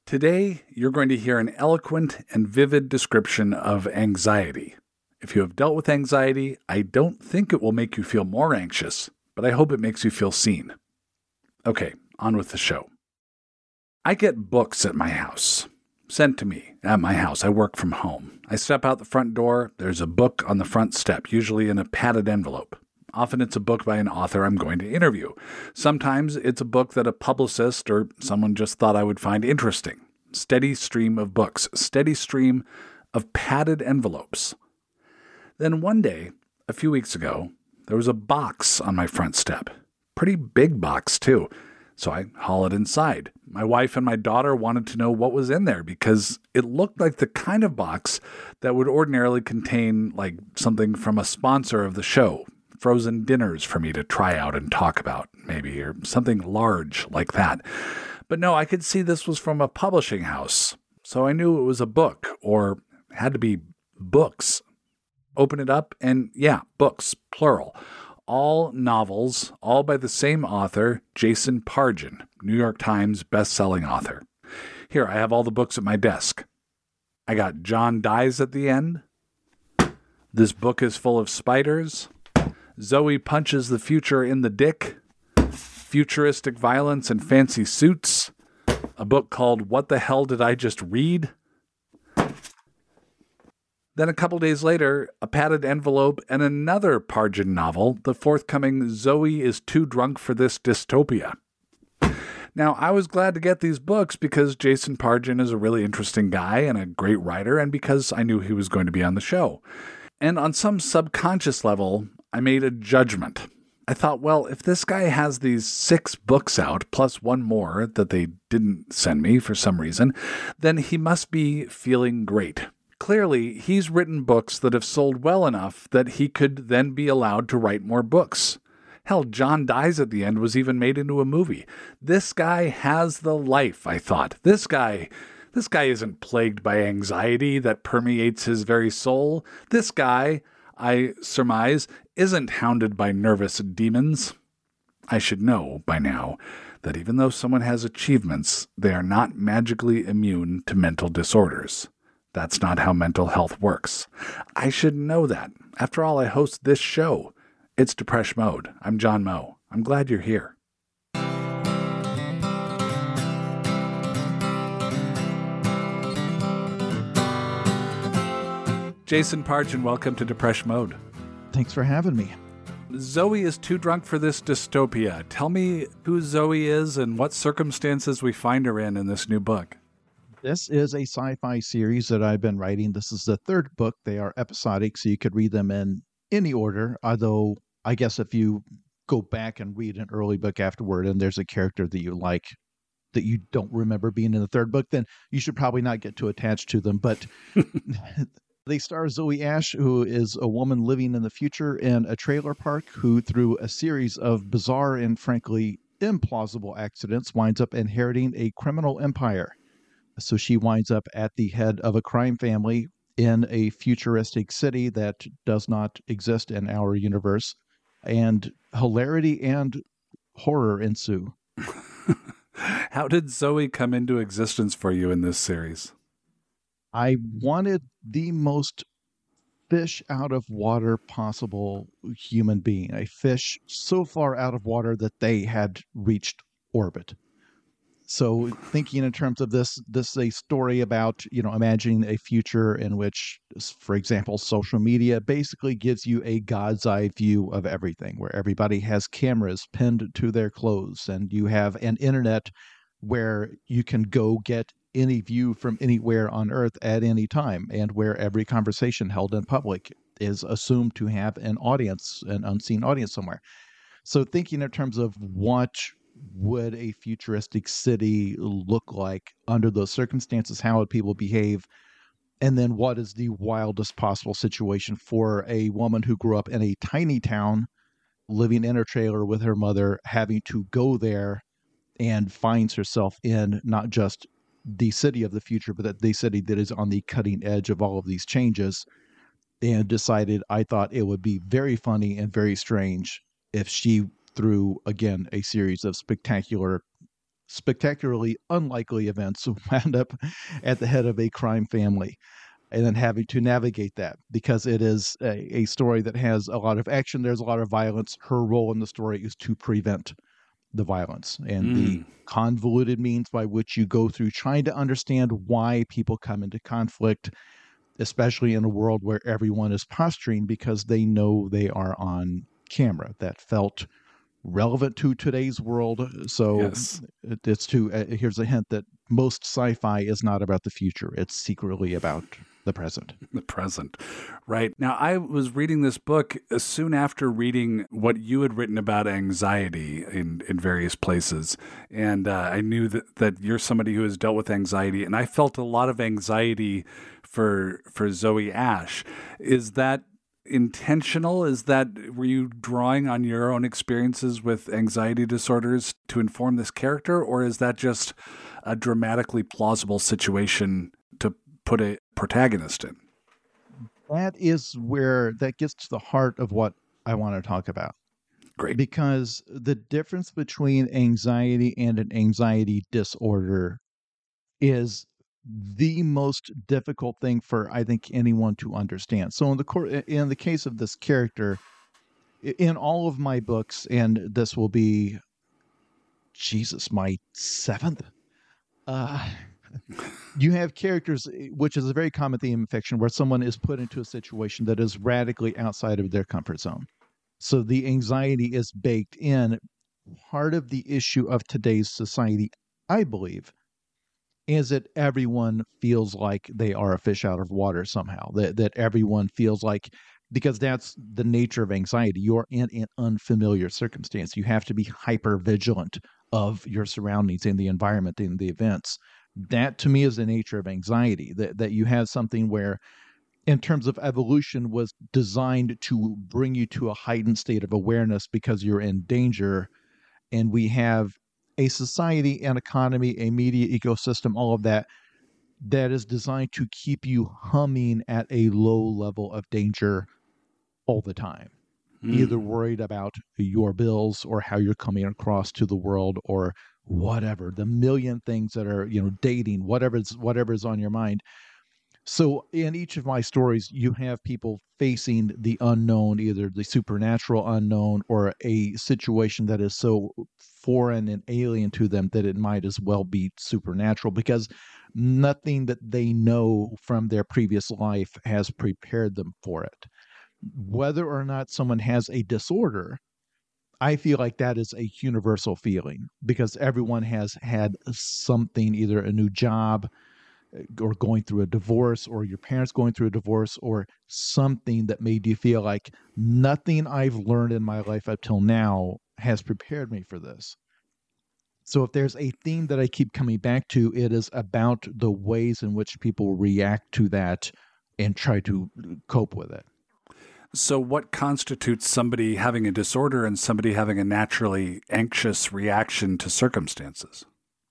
Today, you're going to hear an eloquent and vivid description of anxiety. If you have dealt with anxiety, I don't think it will make you feel more anxious, but I hope it makes you feel seen. Okay, on with the show. I get books at my house. Sent to me at my house. I work from home. I step out the front door. There's a book on the front step, usually in a padded envelope. Often it's a book by an author I'm going to interview. Sometimes it's a book that a publicist or someone just thought I would find interesting. Steady stream of books. Steady stream of padded envelopes. Then one day, a few weeks ago, there was a box on my front step. Pretty big box, too. So I haul it inside. My wife and my daughter wanted to know what was in there because it looked like the kind of box that would ordinarily contain like something from a sponsor of the show. Frozen dinners for me to try out and talk about, maybe, or something large like that. But no, I could see this was from a publishing house. So I knew it was a book, or had to be books. Open it up, and yeah, books, plural. All novels, all by the same author, Jason Pargin, New York Times best-selling author. Here, I have all the books at my desk. I got John Dies at the End. This book is full of spiders. Zoe Punches the Future in the Dick. Futuristic Violence and Fancy Suits. A book called What the Hell Did I Just Read? Then a couple days later, a padded envelope and another Pargin novel, the forthcoming Zoe is Too Drunk for This Dystopia. Now, I was glad to get these books because Jason Pargin is a really interesting guy and a great writer, and because I knew he was going to be on the show. And on some subconscious level, I made a judgment. I thought, well, if this guy has these 6 books out, plus one more that they didn't send me for some reason, then he must be feeling great. Clearly, he's written books that have sold well enough that he could then be allowed to write more books. Hell, John Dies at the End was even made into a movie. This guy has the life, I thought. This guy isn't plagued by anxiety that permeates his very soul. This guy, I surmise, isn't hounded by nervous demons. I should know by now that even though someone has achievements, they are not magically immune to mental disorders. That's not how mental health works. I should know that. After all, I host this show. It's Depresh Mode. I'm John Moe. I'm glad you're here. Jason Pargin, welcome to Depresh Mode. Thanks for having me. Zoe is Too Drunk for This Dystopia. Tell me who Zoe is and what circumstances we find her in this new book. This is a sci-fi series that I've been writing. This is the 3rd book. They are episodic, so you could read them in any order, although I guess if you go back and read an early book afterward and there's a character that you like that you don't remember being in the 3rd book, then you should probably not get too attached to them. But they star Zoe Ash, who is a woman living in the future in a trailer park who, through a series of bizarre and frankly implausible accidents, winds up inheriting a criminal empire. So she winds up at the head of a crime family in a futuristic city that does not exist in our universe, and hilarity and horror ensue. How did Zoe come into existence for you in this series? I wanted the most fish out of water possible human being, a fish so far out of water that they had reached orbit. So thinking in terms of this is a story about, imagining a future in which, for example, social media basically gives you a God's eye view of everything, where everybody has cameras pinned to their clothes, and you have an internet where you can go get any view from anywhere on Earth at any time, and where every conversation held in public is assumed to have an audience, an unseen audience somewhere. So thinking in terms of what would a futuristic city look like under those circumstances, how would people behave, and then what is the wildest possible situation for a woman who grew up in a tiny town, living in her trailer with her mother, having to go there and finds herself in not just the city of the future, but that the city that is on the cutting edge of all of these changes, and decided I thought it would be very funny and very strange if she, through, again, a series of spectacular spectacularly unlikely events wound up at the head of a crime family, and then having to navigate that because it is a story that has a lot of action. There's a lot of violence. Her role in the story is to prevent the violence and the convoluted means by which you go through trying to understand why people come into conflict, especially in a world where everyone is posturing because they know they are on camera. That felt relevant to today's world. So Yes. it's to here's a hint that most sci-fi is not about the future. It's secretly about the present. The present. Right. Now, I was reading this book soon after reading what you had written about anxiety in various places. And I knew that you're somebody who has dealt with anxiety. And I felt a lot of anxiety for Zoe Ash. Is that intentional? Were you drawing on your own experiences with anxiety disorders to inform this character? Or is that just a dramatically plausible situation to put a protagonist in? That is where that gets to the heart of what I want to talk about. Great. Because the difference between anxiety and an anxiety disorder is the most difficult thing for, I think, anyone to understand. So in the case of this character, in all of my books, and this will be, Jesus, my seventh, you have characters, which is a very common theme in fiction, where someone is put into a situation that is radically outside of their comfort zone. So the anxiety is baked in. Part of the issue of today's society, I believe, is that everyone feels like they are a fish out of water somehow, that everyone feels like, because that's the nature of anxiety. You're in an unfamiliar circumstance. You have to be hyper vigilant of your surroundings and the environment and the events. That to me is the nature of anxiety, that you have something where, in terms of evolution, was designed to bring you to a heightened state of awareness because you're in danger. And we have a society, an economy, a media ecosystem, all of that is designed to keep you humming at a low level of danger all the time. Either worried about your bills or how you're coming across to the world or whatever, the million things that are, dating, whatever's on your mind. So in each of my stories, you have people facing the unknown, either the supernatural unknown or a situation that is so foreign and alien to them that it might as well be supernatural, because nothing that they know from their previous life has prepared them for it. Whether or not someone has a disorder, I feel like that is a universal feeling because everyone has had something, either a new job or going through a divorce, or your parents going through a divorce, or something that made you feel like nothing I've learned in my life up till now has prepared me for this. So if there's a theme that I keep coming back to, it is about the ways in which people react to that and try to cope with it. So what constitutes somebody having a disorder and somebody having a naturally anxious reaction to circumstances?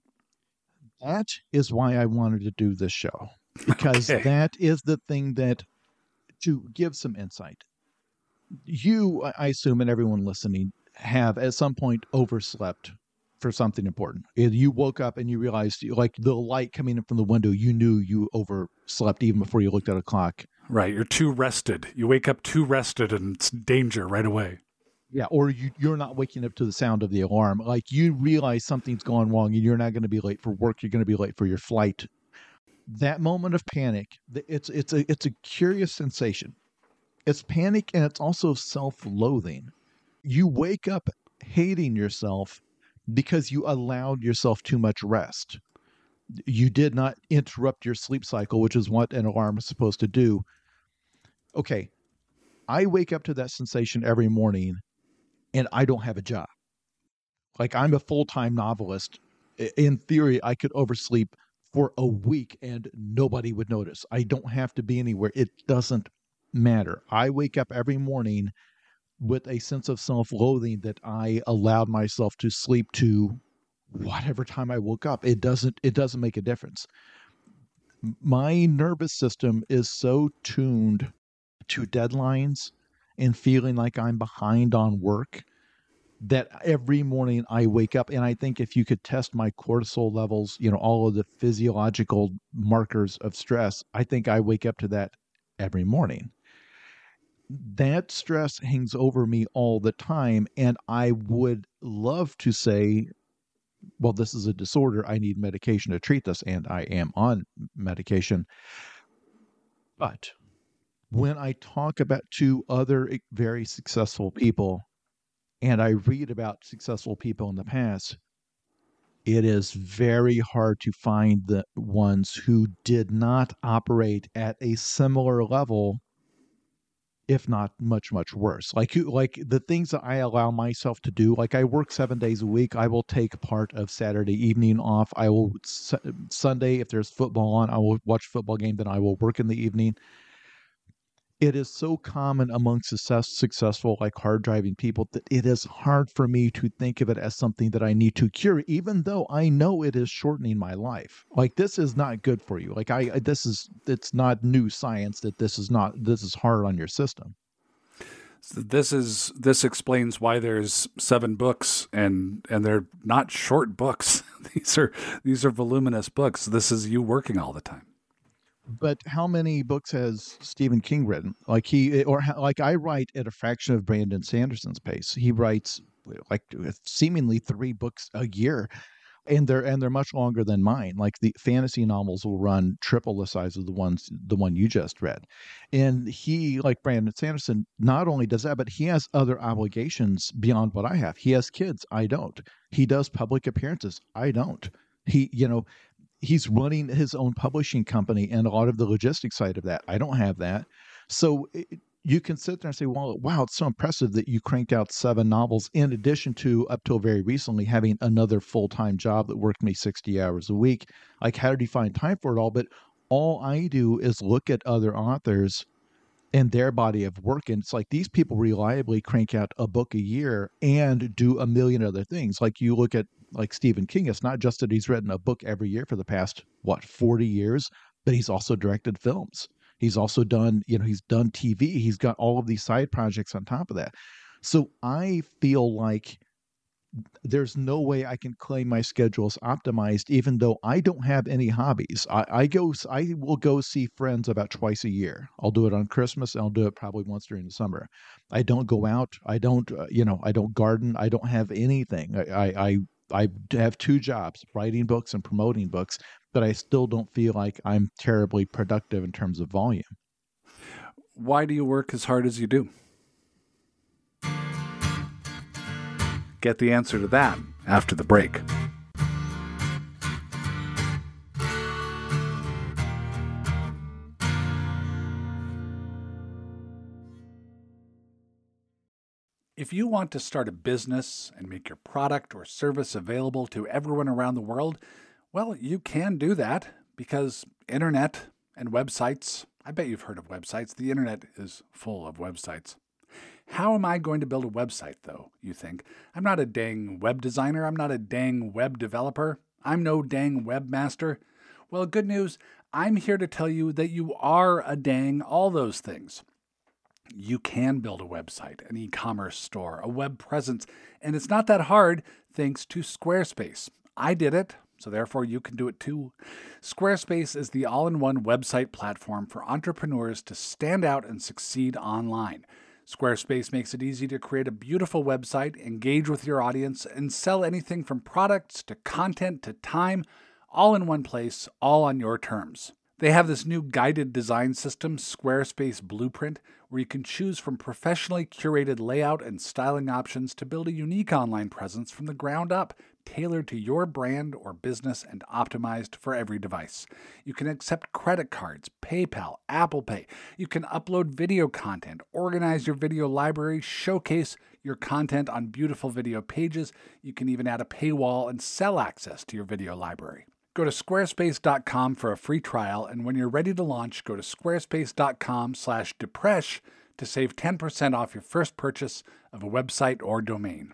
That is why I wanted to do this show, because that is the thing that, to give some insight, you, I assume, and everyone listening, have at some point overslept for something important. You woke up and you realized, like the light coming in from the window, you knew you overslept even before you looked at a clock. Right. You're too rested. You wake up too rested and it's danger right away. Yeah. Or you're not waking up to the sound of the alarm. Like you realize something's gone wrong and you're not going to be late for work. You're going to be late for your flight. That moment of panic, it's a curious sensation. It's panic and it's also self-loathing. You wake up hating yourself because you allowed yourself too much rest. You did not interrupt your sleep cycle, which is what an alarm is supposed to do. Okay, I wake up to that sensation every morning and I don't have a job. Like I'm a full-time novelist. In theory, I could oversleep for a week and nobody would notice. I don't have to be anywhere. It doesn't matter. I wake up every morning with a sense of self-loathing that I allowed myself to sleep to whatever time I woke up. It doesn't make a difference. My nervous system is so tuned to deadlines and feeling like I'm behind on work that every morning I wake up, and I think if you could test my cortisol levels, all of the physiological markers of stress, I think I wake up to that every morning. That stress hangs over me all the time, and I would love to say, well, this is a disorder. I need medication to treat this, and I am on medication. But when I talk about two other very successful people, and I read about successful people in the past, it is very hard to find the ones who did not operate at a similar level, if not much, much worse. Like the things that I allow myself to do, like I work 7 days a week. I will take part of Saturday evening off. I will Sunday, if there's football on, I will watch a football game. Then I will work in the evening. It is so common among successful, like hard driving people, that it is hard for me to think of it as something that I need to cure, even though I know it is shortening my life. Like, this is not good for you. Like it's not new science that this is hard on your system. So this explains why there's 7 books and they're not short books. These are voluminous books. This is you working all the time. But how many books has Stephen King written? Like I write at a fraction of Brandon Sanderson's pace. He writes like seemingly 3 books a year, and they're much longer than mine. Like the fantasy novels will run triple the size of the one you just read. And he, like Brandon Sanderson, not only does that, but he has other obligations beyond what I have. He has kids. I don't. He does public appearances. I don't. He's running his own publishing company and a lot of the logistics side of that. I don't have that. So you can sit there and say, well, wow, it's so impressive that you cranked out 7 novels in addition to, up till very recently, having another full-time job that worked me 60 hours a week. Like, how did you find time for it all? But all I do is look at other authors and their body of work. And it's like these people reliably crank out a book a year and do a million other things. Like you look at like Stephen King, it's not just that he's written a book every year for the past, 40 years, but he's also directed films. He's also done, he's done TV. He's got all of these side projects on top of that. So I feel like there's no way I can claim my schedule is optimized, even though I don't have any hobbies. I will go see friends about twice a year. I'll do it on Christmas, and I'll do it probably once during the summer. I don't go out. I don't, I don't garden. I don't have anything. I have 2 jobs, writing books and promoting books, but I still don't feel like I'm terribly productive in terms of volume. Why do you work as hard as you do? Get the answer to that after the break. If you want to start a business and make your product or service available to everyone around the world, well, you can do that because internet and websites, I bet you've heard of websites. The internet is full of websites. How am I going to build a website, though, you think? I'm not a dang web designer. I'm not a dang web developer. I'm no dang webmaster. Well, good news, I'm here to tell you that you are a dang all those things. You can build a website, an e-commerce store, a web presence, and it's not that hard thanks to Squarespace. I did it, so therefore you can do it too. Squarespace is the all-in-one website platform for entrepreneurs to stand out and succeed online. Squarespace makes it easy to create a beautiful website, engage with your audience, and sell anything from products to content to time, all in one place, all on your terms. They have this new guided design system, Squarespace Blueprint, where you can choose from professionally curated layout and styling options to build a unique online presence from the ground up, tailored to your brand or business and optimized for every device. You can accept credit cards, PayPal, Apple Pay. You can upload video content, organize your video library, showcase your content on beautiful video pages. You can even add a paywall and sell access to your video library. Go to squarespace.com for a free trial, and when you're ready to launch, go to squarespace.com/depresh to save 10% off your first purchase of a website or domain.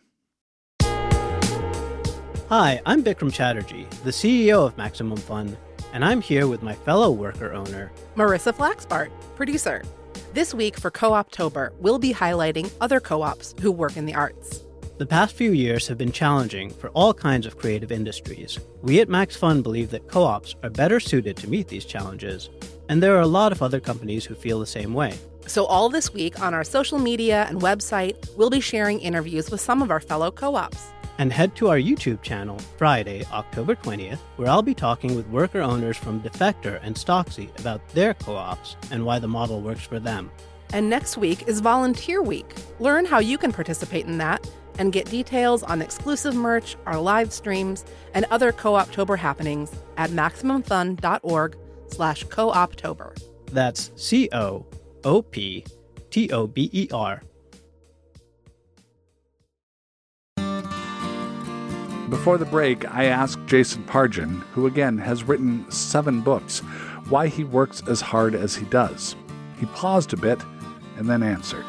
Hi, I'm Bikram Chatterjee, the CEO of Maximum Fun, and I'm here with my fellow worker owner, Marissa Flaxbart, producer. This week for Co-Optober, we'll be highlighting other co-ops who work in the arts. The past few years have been challenging for all kinds of creative industries. We at Max Fun believe that co-ops are better suited to meet these challenges, and there are a lot of other companies who feel the same way. So all this week on our social media and website, we'll be sharing interviews with some of our fellow co-ops. And head to our YouTube channel Friday, October 20th, where I'll be talking with worker owners from Defector and Stocksy about their co-ops and why the model works for them. And next week is Volunteer Week. Learn how you can participate in that and get details on exclusive merch, our live streams, and other Co-Optober happenings at MaximumFun.org/Co-Optober. That's COOPTOBER. Before the break, I asked Jason Pargin, who again has written 7 books, why he works as hard as he does. He paused a bit and then answered.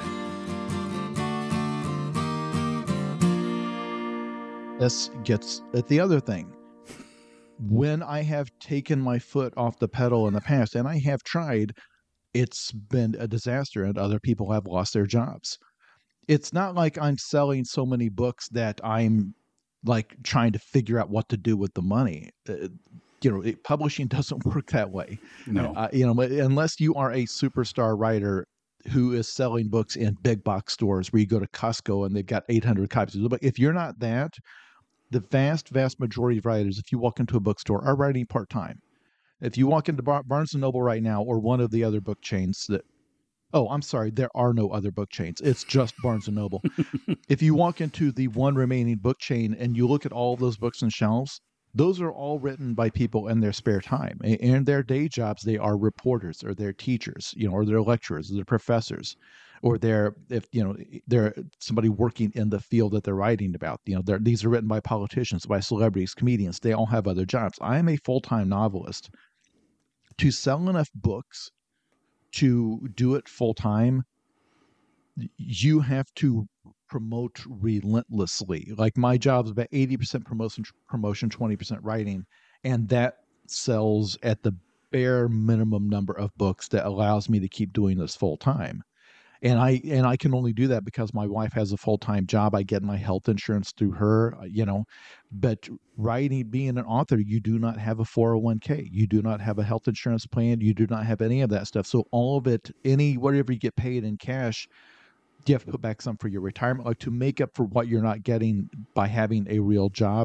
This gets at the other thing. When I have taken my foot off the pedal in the past, and I have tried, it's been a disaster and other people have lost their jobs. It's not like I'm selling so many books that I'm like trying to figure out what to do with the money. Publishing doesn't work that way. No. Unless you are a superstar writer who is selling books in big box stores where you go to Costco and they've got 800 copies of the book. If you're not that, the vast majority of writers, if you walk into a bookstore, are writing part-time. If you walk into Barnes & Noble right now or one of the other book chains there are no other book chains. It's just Barnes & Noble. If you walk into the one remaining book chain and you look at all those books on shelves, those are all written by people in their spare time. In their day jobs, they are reporters or they're teachers, or they're lecturers, or they're professors, or they're somebody working in the field that they're writing about. These are written by politicians, by celebrities, comedians. They all have other jobs. I am a full-time novelist. To sell enough books to do it full-time, you have to promote relentlessly. Like my job is about 80% promotion, 20% writing, and that sells at the bare minimum number of books that allows me to keep doing this full-time. And I can only do that because my wife has a full-time job. I get my health insurance through her, but writing, being an author, you do not have a 401k. You do not have a health insurance plan. You do not have any of that stuff. So all of it, whatever you get paid in cash, you have to put back some for your retirement, like to make up for what you're not getting by having a real job.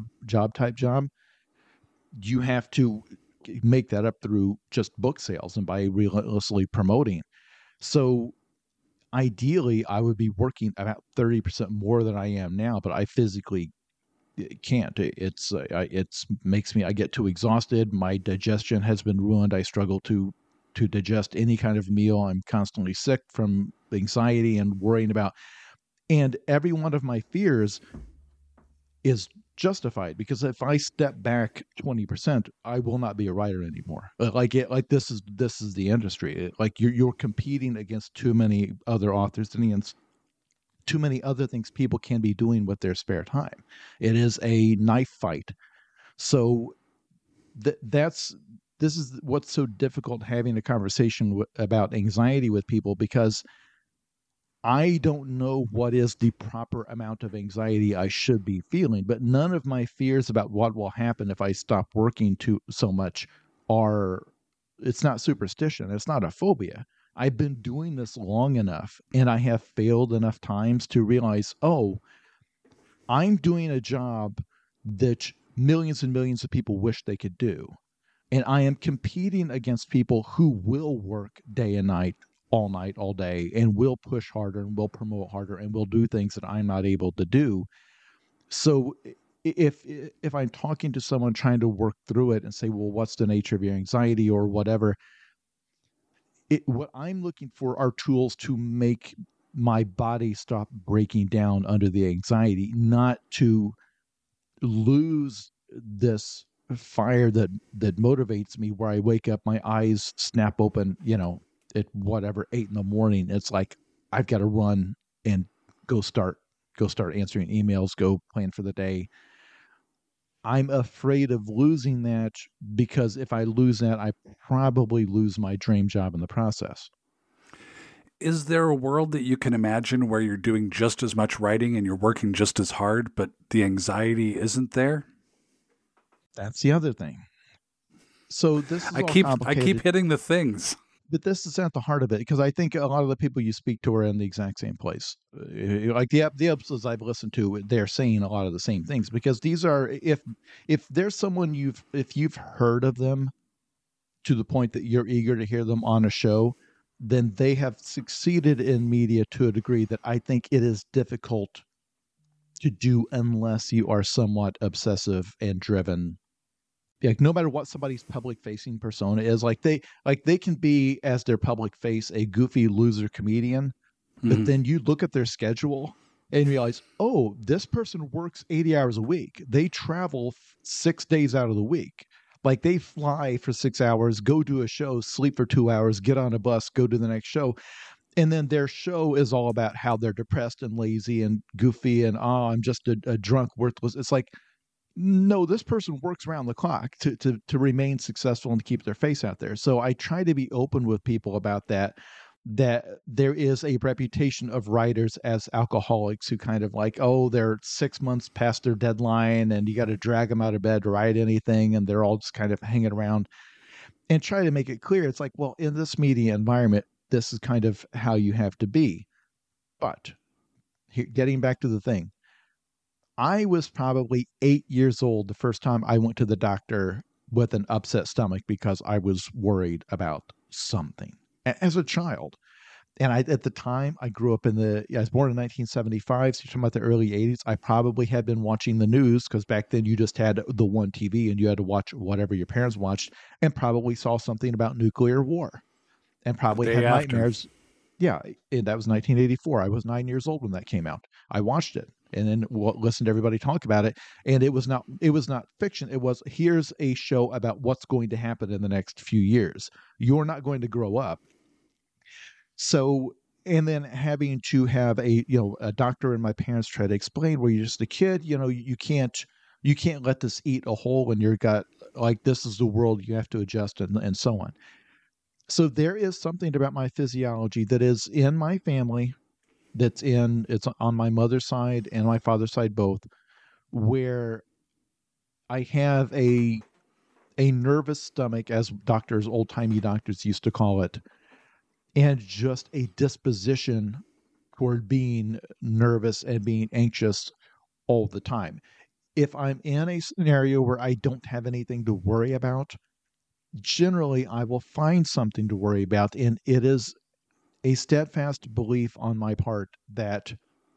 You have to make that up through just book sales and by relentlessly promoting. So ideally, I would be working about 30% more than I am now, but I physically can't. I get too exhausted. My digestion has been ruined. I struggle to digest any kind of meal. I'm constantly sick from anxiety and worrying about. And every one of my fears is justified because if I step back 20%, I will not be a writer anymore. This is the industry. You're competing against too many other authors and against too many other things people can be doing with their spare time. It is a knife fight. So this is what's so difficult having a conversation about anxiety with people, because I don't know what is the proper amount of anxiety I should be feeling, but none of my fears about what will happen if I stop working so much it's not superstition. It's not a phobia. I've been doing this long enough and I have failed enough times to realize, I'm doing a job that millions and millions of people wish they could do. And I am competing against people who will work day and night, all day, and will push harder and will promote harder and will do things that I'm not able to do. So if I'm talking to someone trying to work through it and say, well, what's the nature of your anxiety or whatever, what I'm looking for are tools to make my body stop breaking down under the anxiety, not to lose this fire that motivates me, where I wake up, my eyes snap open, at 8 a.m. It's like I've got to run and go start answering emails, go plan for the day. I'm afraid of losing that, because if I lose that, I probably lose my dream job in the process. Is there a world that you can imagine where you're doing just as much writing and you're working just as hard, but the anxiety isn't there? That's the other thing. So this is I all keep complicated, hitting the things. but this is at the heart of it, because I think a lot of the people you speak to are in the exact same place. Like the episodes I've listened to, they're saying a lot of the same things, because these are, if there's someone if you've heard of them to the point that you're eager to hear them on a show, then they have succeeded in media to a degree that I think it is difficult to do unless you are somewhat obsessive and driven. Like, no matter what somebody's public facing persona is, like they can be, as their public face, a goofy loser comedian, but then you look at their schedule and realize, oh, this person works 80 hours a week. They travel 6 days out of the week. Like, they fly for 6 hours, go do a show, sleep for 2 hours, get on a bus, go to the next show. And then their show is all about how they're depressed and lazy and goofy and, oh, I'm just a drunk, worthless. It's like, no, this person works around the clock to remain successful and to keep their face out there. So I try to be open with people about that there is a reputation of writers as alcoholics who kind of like, oh, they're 6 months past their deadline and you got to drag them out of bed to write anything. And they're all just kind of hanging around, and try to make it clear. It's like, well, in this media environment, this is kind of how you have to be. But getting back to the thing, I was probably 8 years old the first time I went to the doctor with an upset stomach because I was worried about something as a child. And at the time, I grew up I was born in 1975, so you're talking about the early 80s. I probably had been watching the news, because back then you just had the one TV and you had to watch whatever your parents watched, and probably saw something about nuclear war and probably had nightmares. Yeah, and that was 1984. I was 9 years old when that came out. I watched it and then listened to everybody talk about it. And it was not fiction. It was, here's a show about what's going to happen in the next few years. You're not going to grow up. So, and then having to have a doctor and my parents try to explain, where you're just a kid, you can't let this eat a hole when you've got, like, this is the world, you have to adjust, and so on. So there is something about my physiology that is in my family, it's on my mother's side and my father's side both, where I have a nervous stomach, as old-timey doctors used to call it, and just a disposition toward being nervous and being anxious all the time. If I'm in a scenario where I don't have anything to worry about, generally I will find something to worry about, and it is a steadfast belief on my part that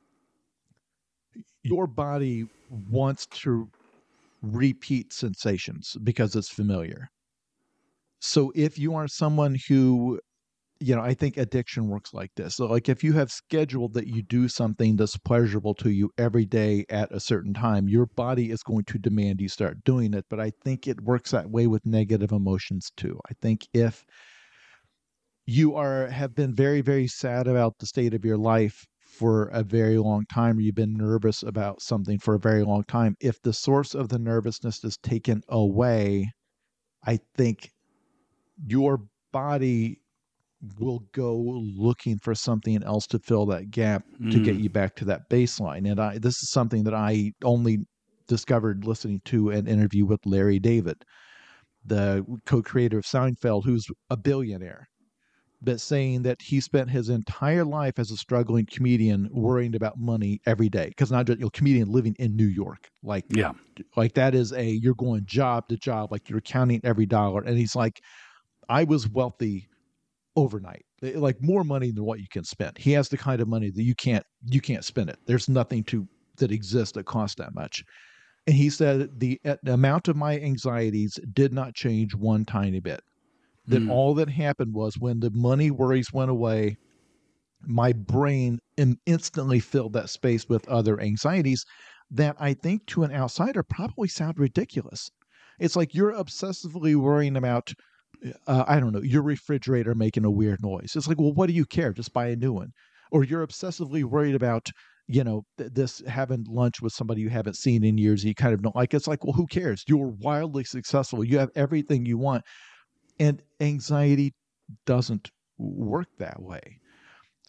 your body wants to repeat sensations because it's familiar. So if you are someone who, I think addiction works like this. So, like, if you have scheduled that you do something that's pleasurable to you every day at a certain time, your body is going to demand you start doing it. But I think it works that way with negative emotions too. I think if you have been very, very sad about the state of your life for a very long time, or you've been nervous about something for a very long time, if the source of the nervousness is taken away, I think your body will go looking for something else to fill that gap to get you back to that baseline. And this is something that I only discovered listening to an interview with Larry David, the co-creator of Seinfeld, who's a billionaire, but saying that he spent his entire life as a struggling comedian worrying about money every day. Because not just comedian living in New York, like that is you're going job to job, like you're counting every dollar. And he's like, I was wealthy overnight, like more money than what you can spend. He has the kind of money that you can't spend it. There's nothing that exists that costs that much. And he said the amount of my anxieties did not change one tiny bit. That all that happened was, when the money worries went away, my brain instantly filled that space with other anxieties that I think to an outsider probably sound ridiculous. It's like you're obsessively worrying about I don't know, your refrigerator making a weird noise. It's like, well, what do you care? Just buy a new one. Or you're obsessively worried about, this having lunch with somebody you haven't seen in years. You kind of don't like. It's like, well, who cares? You're wildly successful. You have everything you want. And anxiety doesn't work that way.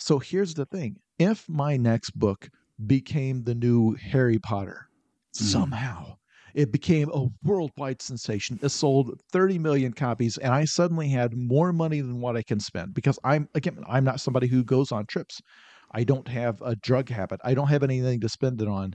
So here's the thing. If my next book became the new Harry Potter, somehow it became a worldwide sensation. It sold 30 million copies, and I suddenly had more money than what I can spend because I'm not somebody who goes on trips. I don't have a drug habit. I don't have anything to spend it on.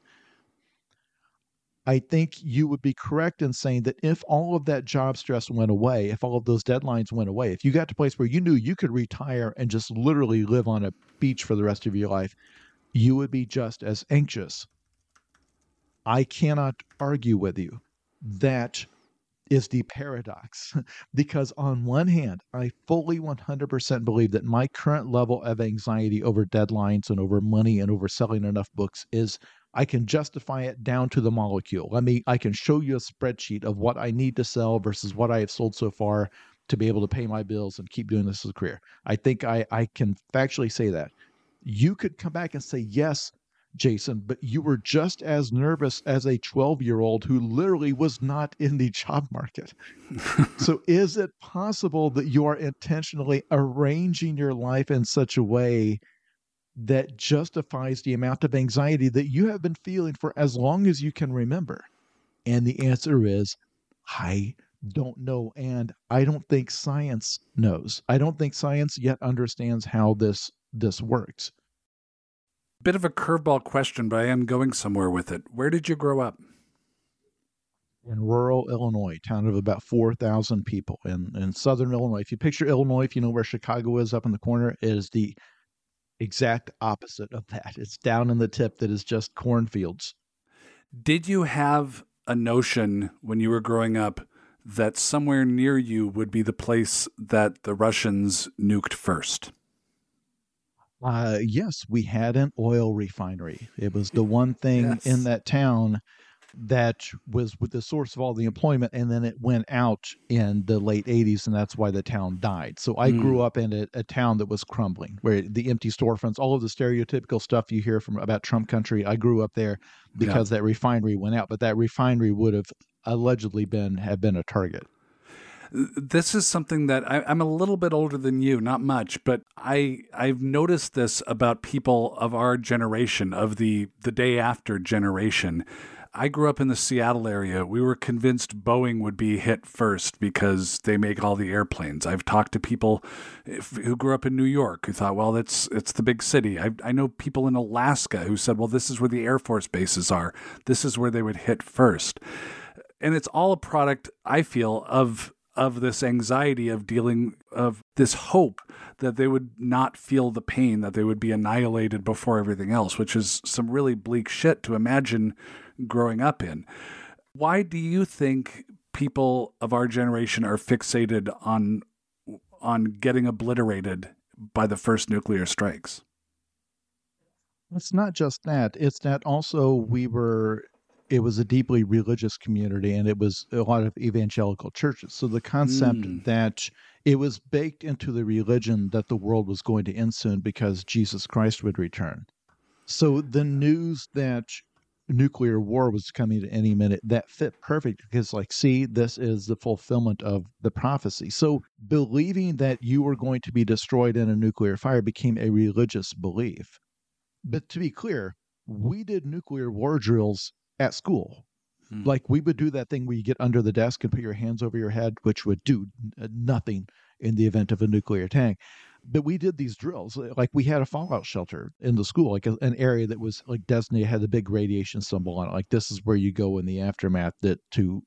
I think you would be correct in saying that if all of that job stress went away, if all of those deadlines went away, if you got to a place where you knew you could retire and just literally live on a beach for the rest of your life, you would be just as anxious. I cannot argue with you. That is the paradox. Because on one hand, I fully 100% believe that my current level of anxiety over deadlines and over money and over selling enough books is I can justify it down to the molecule. I can show you a spreadsheet of what I need to sell versus what I have sold so far to be able to pay my bills and keep doing this as a career. I think I can factually say that. You could come back and say, yes, Jason, but you were just as nervous as a 12-year-old who literally was not in the job market. So is it possible that you are intentionally arranging your life in such a way that justifies the amount of anxiety that you have been feeling for as long as you can remember? And the answer is, I don't know. And I don't think science knows. I don't think science yet understands how this works. Bit of a curveball question, but I am going somewhere with it. Where did you grow up? In rural Illinois, town of about 4,000 people in southern Illinois. If you picture Illinois, if you know where Chicago is up in the corner, it is the exact opposite of that. It's down in the tip that is just cornfields. Did you have a notion when you were growing up that somewhere near you would be the place that the Russians nuked first? Yes, we had an oil refinery. It was the one thing in that town that was with the source of all the employment, and then it went out in the late 80s, and that's why the town died. So I grew up in a town that was crumbling, where the empty storefronts, all of the stereotypical stuff you hear from about Trump country, I grew up there because that refinery went out, but that refinery would have allegedly have been a target. This is something that I'm a little bit older than you, not much, but I've noticed this about people of our generation, of the day after generation. I grew up in the Seattle area. We were convinced Boeing would be hit first because they make all the airplanes. I've talked to people who grew up in New York who thought, well, it's the big city. I know people in Alaska who said, well, this is where the Air Force bases are. This is where they would hit first. And it's all a product, I feel, of this anxiety of this hope that they would not feel the pain, that they would be annihilated before everything else, which is some really bleak shit to imagine growing up in. Why do you think people of our generation are fixated on getting obliterated by the first nuclear strikes? It's not just that. It's that also it was a deeply religious community, and it was a lot of evangelical churches. So the concept that it was baked into the religion that the world was going to end soon because Jesus Christ would return. So the news that nuclear war was coming at any minute, that fit perfect because, this is the fulfillment of the prophecy. So believing that you were going to be destroyed in a nuclear fire became a religious belief. But to be clear, we did nuclear war drills at school. We would do that thing where you get under the desk and put your hands over your head, which would do nothing in the event of a nuclear attack. But we did these drills. We had a fallout shelter in the school, an area that was designated, had the big radiation symbol on it. This is where you go in the aftermath it's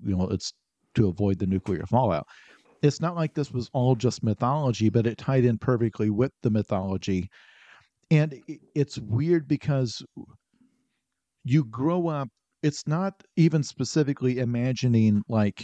to avoid the nuclear fallout. It's not like this was all just mythology, but it tied in perfectly with the mythology. And it's weird because you grow up, it's not even specifically imagining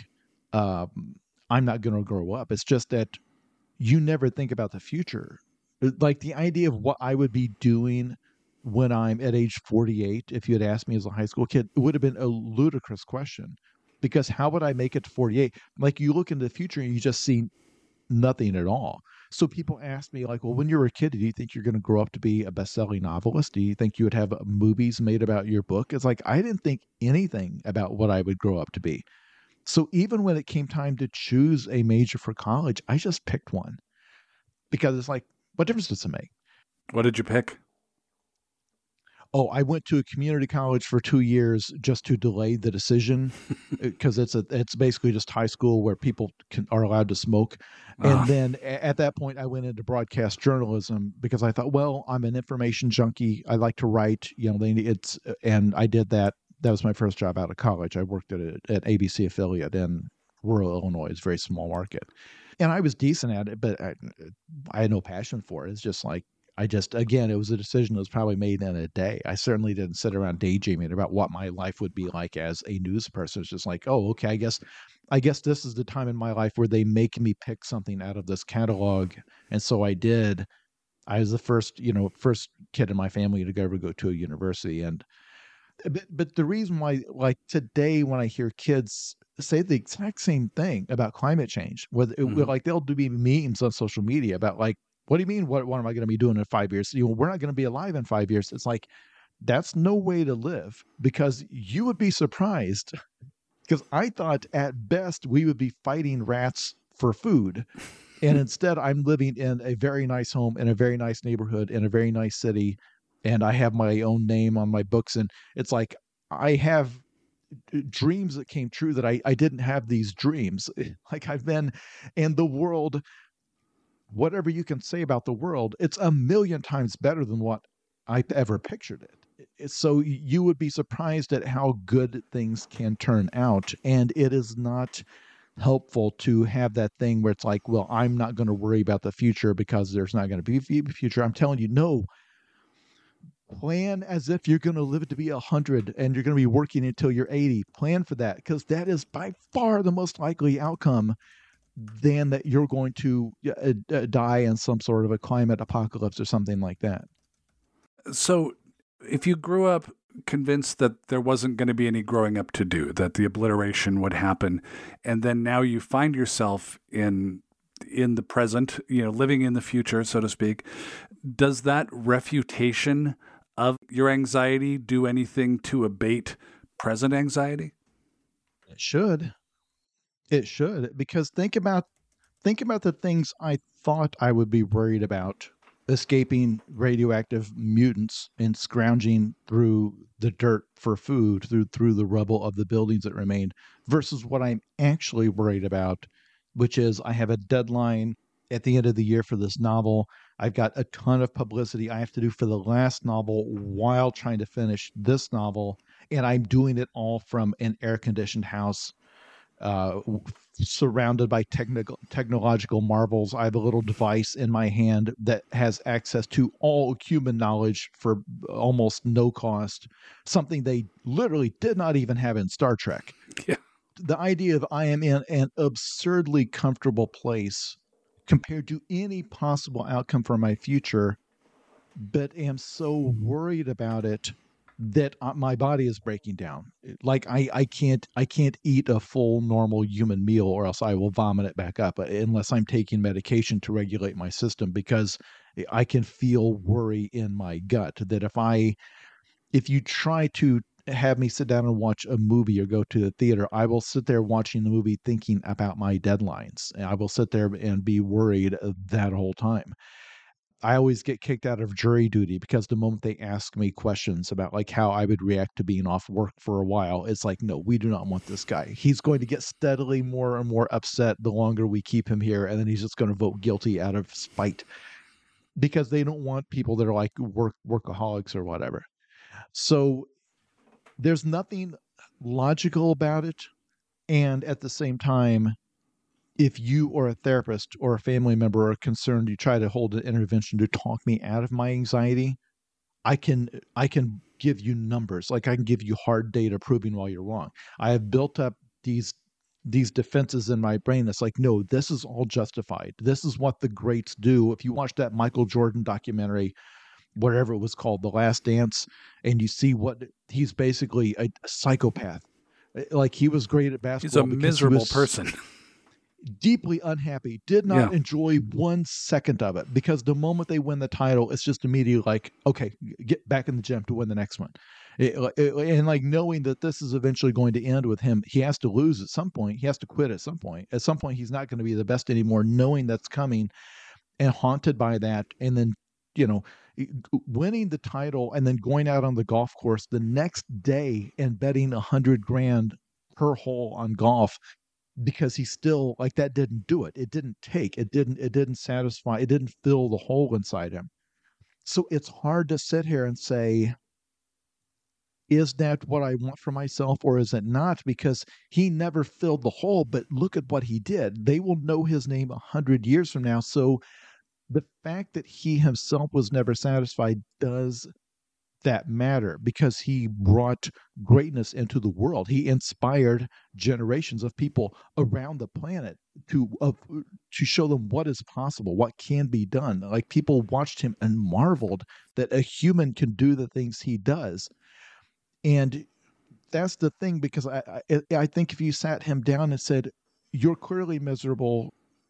I'm not going to grow up. It's just that you never think about the future. The idea of what I would be doing when I'm at age 48, if you had asked me as a high school kid, it would have been a ludicrous question, because how would I make it to 48? You look into the future and you just see nothing at all. So people ask me well, when you were a kid, do you think you're going to grow up to be a best-selling novelist? Do you think you would have movies made about your book? It's I didn't think anything about what I would grow up to be. So even when it came time to choose a major for college, I just picked one because it's what difference does it make? What did you pick? Oh, I went to a community college for 2 years just to delay the decision because it's basically just high school where people are allowed to smoke. And then at that point, I went into broadcast journalism because I thought, well, I'm an information junkie. I like to write. And I did that. That was my first job out of college. I worked at ABC affiliate in rural Illinois. It's a very small market, and I was decent at it, but I had no passion for it. It's just like. Again, it was a decision that was probably made in a day. I certainly didn't sit around daydreaming about what my life would be like as a news person. It's just like, oh, okay, I guess this is the time in my life where they make me pick something out of this catalog. And so I did. I was the first kid in my family to ever go to a university. But the reason why, like today, when I hear kids say the exact same thing about climate change, like they'll do memes on social media about like, what do you mean? What am I going to be doing in 5 years? We're not going to be alive in 5 years. It's like, that's no way to live, because you would be surprised. Because I thought at best we would be fighting rats for food. And instead I'm living in a very nice home in a very nice neighborhood in a very nice city. And I have my own name on my books. And it's like, I have dreams that came true that I didn't have these dreams. Like I've been in the world. Whatever you can say about the world, it's a million times better than what I ever pictured it. So you would be surprised at how good things can turn out. And it is not helpful to have that thing where it's like, well, I'm not going to worry about the future because there's not going to be a future. I'm telling you, no. Plan as if you're going to live to be 100 and you're going to be working until you're 80. Plan for that, because that is by far the most likely outcome than that you're going to die in some sort of a climate apocalypse or something like that. So if you grew up convinced that there wasn't going to be any growing up to do, that the obliteration would happen, and then now you find yourself in the present, living in the future, so to speak, does that refutation of your anxiety do anything to abate present anxiety? It should. It should, because think about the things I thought I would be worried about: escaping radioactive mutants and scrounging through the dirt for food, through the rubble of the buildings that remained, versus what I'm actually worried about, which is I have a deadline at the end of the year for this novel. I've got a ton of publicity I have to do for the last novel while trying to finish this novel, and I'm doing it all from an air-conditioned house. Surrounded by technological marvels. I have a little device in my hand that has access to all human knowledge for almost no cost, something they literally did not even have in Star Trek. Yeah. The idea of I am in an absurdly comfortable place compared to any possible outcome for my future, but am so worried about it that my body is breaking down. Like I can't eat a full normal human meal, or else I will vomit it back up, unless I'm taking medication to regulate my system, because I can feel worry in my gut that if you try to have me sit down and watch a movie or go to the theater, I will sit there watching the movie thinking about my deadlines, and I will sit there and be worried that whole time. I always get kicked out of jury duty because the moment they ask me questions about like how I would react to being off work for a while, it's like, no, we do not want this guy. He's going to get steadily more and more upset the longer we keep him here, and then he's just going to vote guilty out of spite, because they don't want people that are like workaholics or whatever. So there's nothing logical about it. And at the same time, if you or a therapist or a family member are concerned, you try to hold an intervention to talk me out of my anxiety, I can give you numbers. Like I can give you hard data proving why you're wrong. I have built up these defenses in my brain that's like, no, this is all justified. This is what the greats do. If you watch that Michael Jordan documentary, whatever it was called, The Last Dance, and you see what he's basically a psychopath. Like he was great at basketball. He's a miserable person. Deeply unhappy, did not enjoy 1 second of it, because the moment they win the title, it's just immediately like, okay, get back in the gym to win the next one. And like knowing that this is eventually going to end with him, he has to lose at some point. He has to quit at some point. At some point, he's not going to be the best anymore, knowing that's coming, and haunted by that. And then, winning the title and then going out on the golf course the next day and betting $100,000 per hole on golf, because he still, like, that didn't do it. It didn't satisfy, it didn't fill the hole inside him. So it's hard to sit here and say, is that what I want for myself or is it not? Because he never filled the hole, but look at what he did. They will know his name 100 years from now. So the fact that he himself was never satisfied, does that matter? Because he brought greatness into the world. He inspired generations of people around the planet to show them what is possible, what can be done. Like, people watched him and marveled that a human can do the things he does. And that's the thing, because I think if you sat him down and said, you're clearly miserable,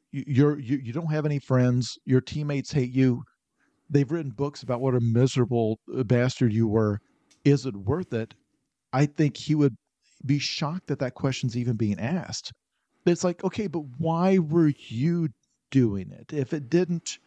you don't have any friends, your teammates hate you, they've written books about what a miserable bastard you were, is it worth it? I think he would be shocked that that question's even being asked. It's like, okay, but why were you doing it? If it didn't,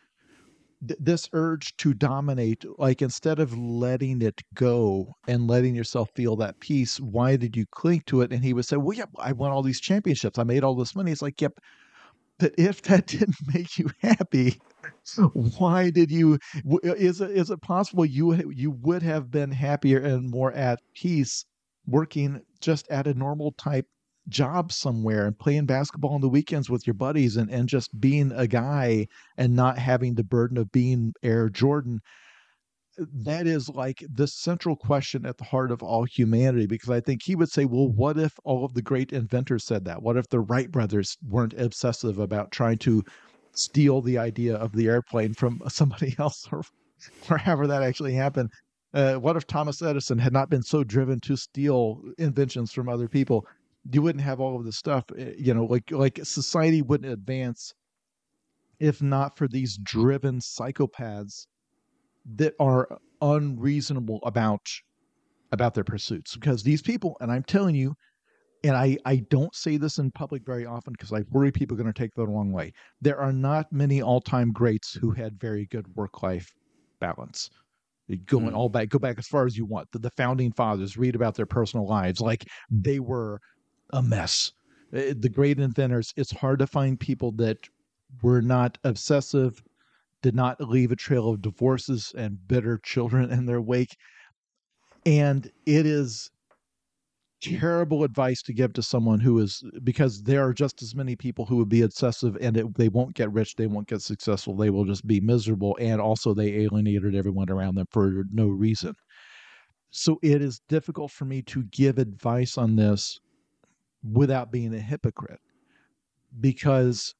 this urge to dominate, like, instead of letting it go and letting yourself feel that peace, why did you cling to it? And he would say, well, yeah, I won all these championships, I made all this money. It's like, yep, but if that didn't make you happy, why did you? Is it possible you would have been happier and more at peace working just at a normal type job somewhere and playing basketball on the weekends with your buddies and just being a guy and not having the burden of being Air Jordan? That is like the central question at the heart of all humanity, because I think he would say, well, what if all of the great inventors said that? What if the Wright brothers weren't obsessive about trying to steal the idea of the airplane from somebody else, or however that actually happened? What if Thomas Edison had not been so driven to steal inventions from other people? You wouldn't have all of this stuff, like society wouldn't advance if not for these driven psychopaths that are unreasonable about their pursuits. Because these people, and I'm telling you, and I don't say this in public very often because I worry people are going to take that the wrong way, there are not many all-time greats who had very good work-life balance. Go back as far as you want. The founding fathers, read about their personal lives. Like, they were a mess. The great inventors, it's hard to find people that were not obsessive, did not leave a trail of divorces and bitter children in their wake. And it is terrible advice to give to someone who is, because there are just as many people who would be obsessive and they won't get rich, they won't get successful, they will just be miserable. And also they alienated everyone around them for no reason. So it is difficult for me to give advice on this without being a hypocrite, because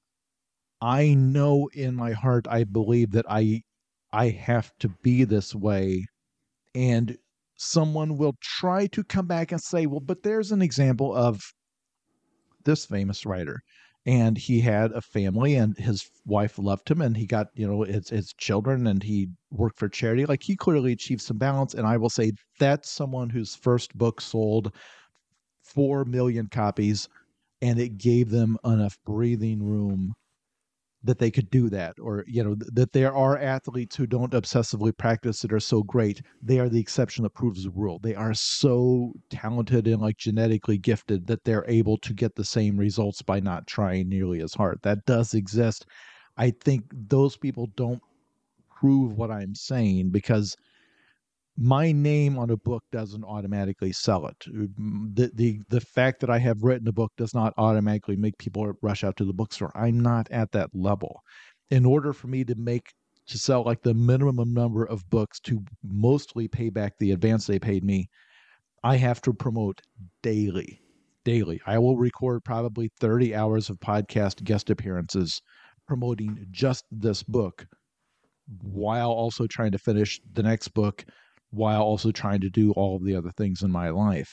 I know in my heart, I believe that I have to be this way. And someone will try to come back and say, well, but there's an example of this famous writer, and he had a family and his wife loved him and he got, his children, and he worked for charity. Like, he clearly achieved some balance. And I will say that's someone whose first book sold 4 million copies, and it gave them enough breathing room that they could do that. Or, that there are athletes who don't obsessively practice that are so great. They are the exception that proves the rule. They are so talented and like genetically gifted that they're able to get the same results by not trying nearly as hard. That does exist. I think those people don't prove what I'm saying, because my name on a book doesn't automatically sell it. The fact that I have written a book does not automatically make people rush out to the bookstore. I'm not at that level. In order for me to sell like the minimum number of books to mostly pay back the advance they paid me, I have to promote daily. I will record probably 30 hours of podcast guest appearances promoting just this book, while also trying to finish the next book, while also trying to do all of the other things in my life.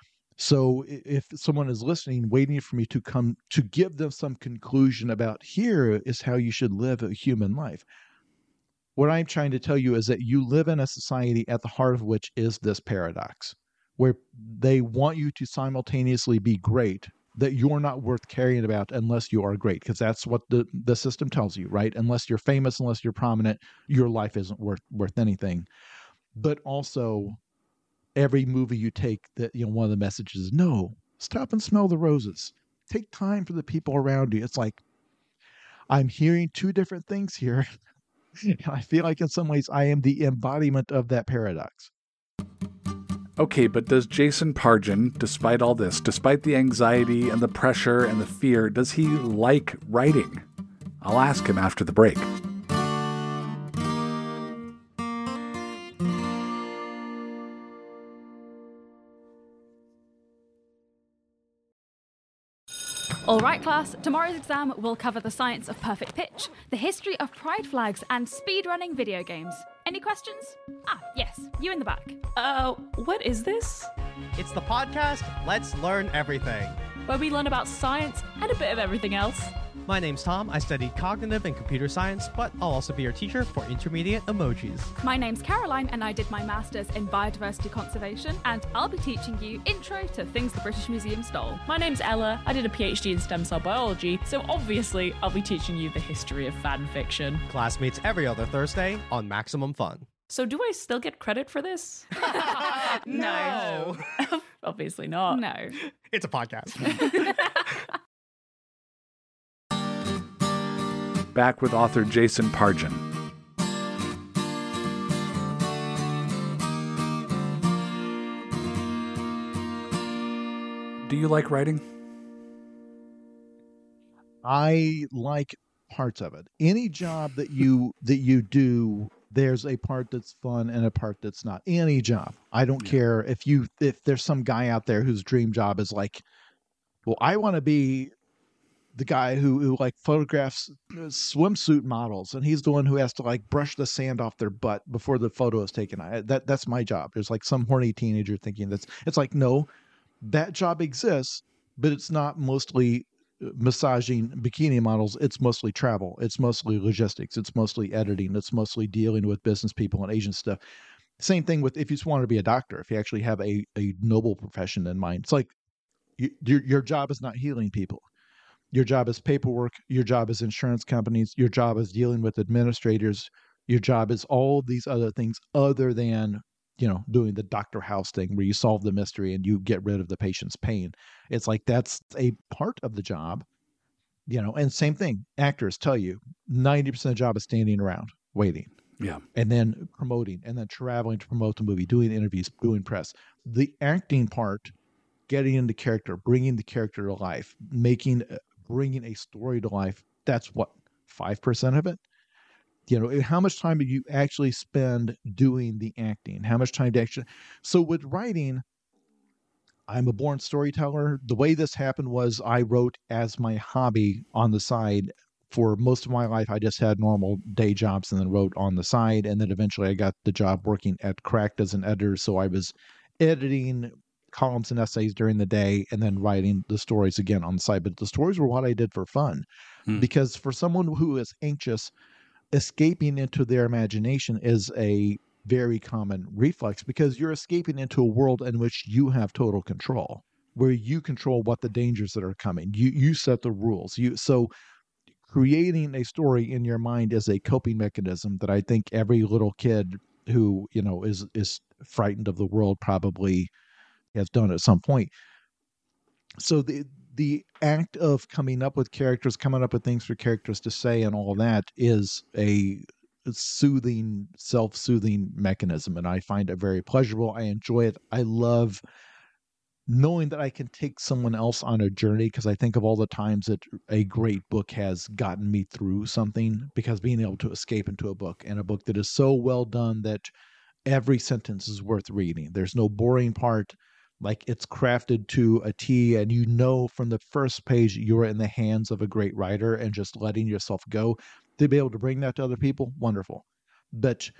So if someone is listening, waiting for me to come to give them some conclusion about here is how you should live a human life, what I'm trying to tell you is that you live in a society at the heart of which is this paradox, where they want you to simultaneously be great, that you're not worth caring about unless you are great, because that's what the system tells you, right? Unless you're famous, unless you're prominent, your life isn't worth anything. But also, every movie you take, that one of the messages is, no, stop and smell the roses. Take time for the people around you. It's like, I'm hearing two different things here. And I feel like in some ways I am the embodiment of that paradox. Okay, but does Jason Pargin, despite all this, despite the anxiety and the pressure and the fear, does he like writing? I'll ask him after the break. All right, class, tomorrow's exam will cover the science of perfect pitch, the history of pride flags, and speedrunning video games. Any questions? Yes, you in the back. What is this? It's the podcast Let's Learn Everything, Where we learn about science and a bit of everything else. My name's Tom. I studied cognitive and computer science, but I'll also be your teacher for intermediate emojis. My name's Caroline, and I did my master's in biodiversity conservation, and I'll be teaching you intro to things the British Museum stole. My name's Ella. I did a PhD in stem cell biology, so obviously I'll be teaching you the history of fan fiction. Class meets every other Thursday on Maximum Fun. So do I still get credit for this? No. Obviously not. No. It's a podcast. Back with author Jason Pargin. Do you like writing? I like parts of it. Any job that you do, there's a part that's fun and a part that's not. Any job. I don't care if there's some guy out there whose dream job is like, well, I want to be the guy who like photographs swimsuit models, and he's the one who has to like brush the sand off their butt before the photo is taken. That's my job. There's like some horny teenager thinking it's like, no, that job exists, but it's not mostly massaging bikini models. It's mostly travel. It's mostly logistics. It's mostly editing. It's mostly dealing with business people and agent stuff. Same thing with if you just want to be a doctor, if you actually have a noble profession in mind. It's like your job is not healing people. Your job is paperwork. Your job is insurance companies. Your job is dealing with administrators. Your job is all these other things other than, doing the Dr. House thing where you solve the mystery and you get rid of the patient's pain. It's like that's a part of the job, and same thing. Actors tell you 90% of the job is standing around waiting. Yeah. And then promoting and then traveling to promote the movie, doing interviews, doing press. The acting part, getting into character, bringing the character to life, bringing a story to life, that's what, 5% of it? How much time do you actually spend doing the acting? How much time do you actually... So with writing, I'm a born storyteller. The way this happened was I wrote as my hobby on the side. For most of my life, I just had normal day jobs and then wrote on the side. And then eventually I got the job working at Cracked as an editor. So I was editing columns and essays during the day and then writing the stories again on the side. But the stories were what I did for fun. Because for someone who is anxious, escaping into their imagination is a very common reflex, because you're escaping into a world in which you have total control, where you control what the dangers that are coming. You set the rules. So creating a story in your mind is a coping mechanism that I think every little kid who, is frightened of the world probably has done at some point. So the act of coming up with characters, coming up with things for characters to say and all that is a soothing, self-soothing mechanism. And I find it very pleasurable. I enjoy it. I love knowing that I can take someone else on a journey, because I think of all the times that a great book has gotten me through something, because being able to escape into a book, and a book that is so well done that every sentence is worth reading. There's no boring part. Like, it's crafted to a T, and from the first page you're in the hands of a great writer, and just letting yourself go. To be able to bring that to other people, wonderful. But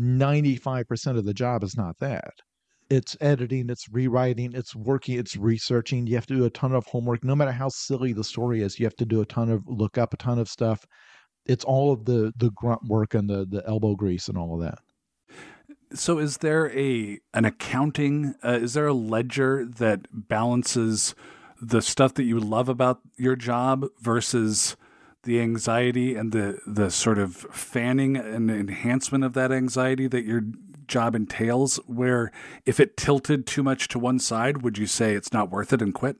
95% of the job is not that. It's editing, it's rewriting, it's working, it's researching. You have to do a ton of homework. No matter how silly the story is, you have to do look up a ton of stuff. It's all of the grunt work and the elbow grease and all of that. So is there an accounting, is there a ledger that balances the stuff that you love about your job versus the anxiety and the sort of fanning and enhancement of that anxiety that your job entails, where if it tilted too much to one side, would you say it's not worth it and quit?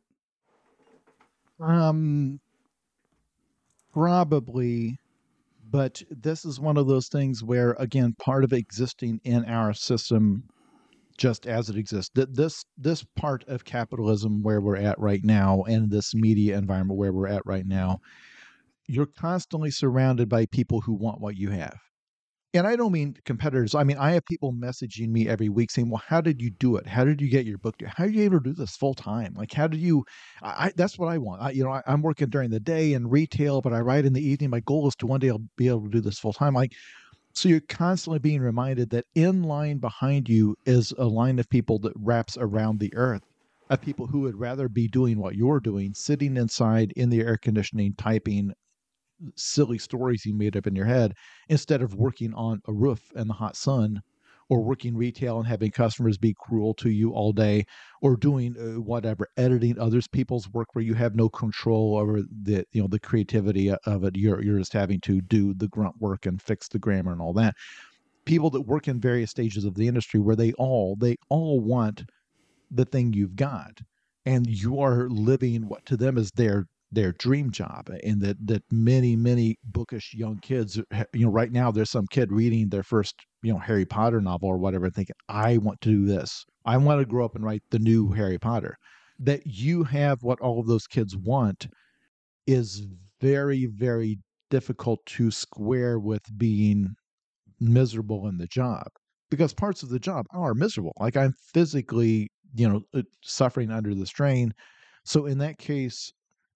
Probably, but this is one of those things where, again, part of existing in our system just as it exists, this part of capitalism where we're at right now and this media environment where we're at right now, you're constantly surrounded by people who want what you have. And I don't mean competitors. I mean, I have people messaging me every week saying, well, how did you do it? How did you get your book? How are you able to do this full time? Like, how did you, that's what I want. I'm working during the day in retail, but I write in the evening. My goal is to one day I'll be able to do this full time. So you're constantly being reminded that in line behind you is a line of people that wraps around the earth, of people who would rather be doing what you're doing, sitting inside in the air conditioning, typing silly stories you made up in your head, instead of working on a roof in the hot sun, or working retail and having customers be cruel to you all day, or doing whatever, editing others people's work where you have no control over the creativity of it. You're just having to do the grunt work and fix the grammar and all that. People that work in various stages of the industry where they all want the thing you've got, and you are living what to them is their dream job. And that many bookish young kids, right now there's some kid reading their first Harry Potter novel or whatever, thinking, I want to do this. I want to grow up and write the new Harry Potter. That you have what all of those kids want is very, very difficult to square with being miserable in the job, because parts of the job are miserable. Like, I'm physically, suffering under the strain. So in that case,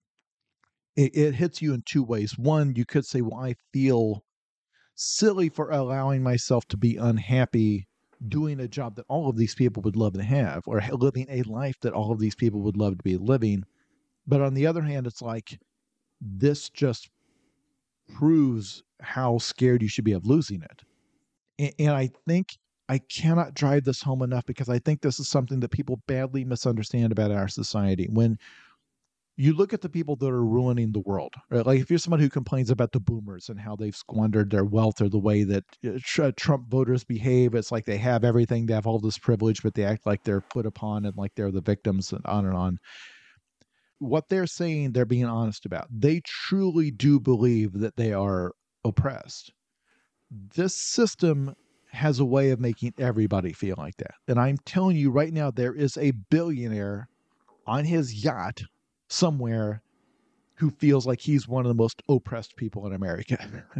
it hits you in two ways. One, you could say, well, I feel silly for allowing myself to be unhappy doing a job that all of these people would love to have, or living a life that all of these people would love to be living. But on the other hand, it's like, this just proves how scared you should be of losing it. And I think I cannot drive this home enough, because I think this is something that people badly misunderstand about our society. When you look at the people that are ruining the world, right? Like, if you're someone who complains about the boomers and how they've squandered their wealth, or the way that Trump voters behave, it's like they have everything, they have all this privilege, but they act like they're put upon and like they're the victims, and on and on. What they're saying, they're being honest about. They truly do believe that they are oppressed. This system has a way of making everybody feel like that. And I'm telling you right now, there is a billionaire on his yacht somewhere who feels like he's one of the most oppressed people in America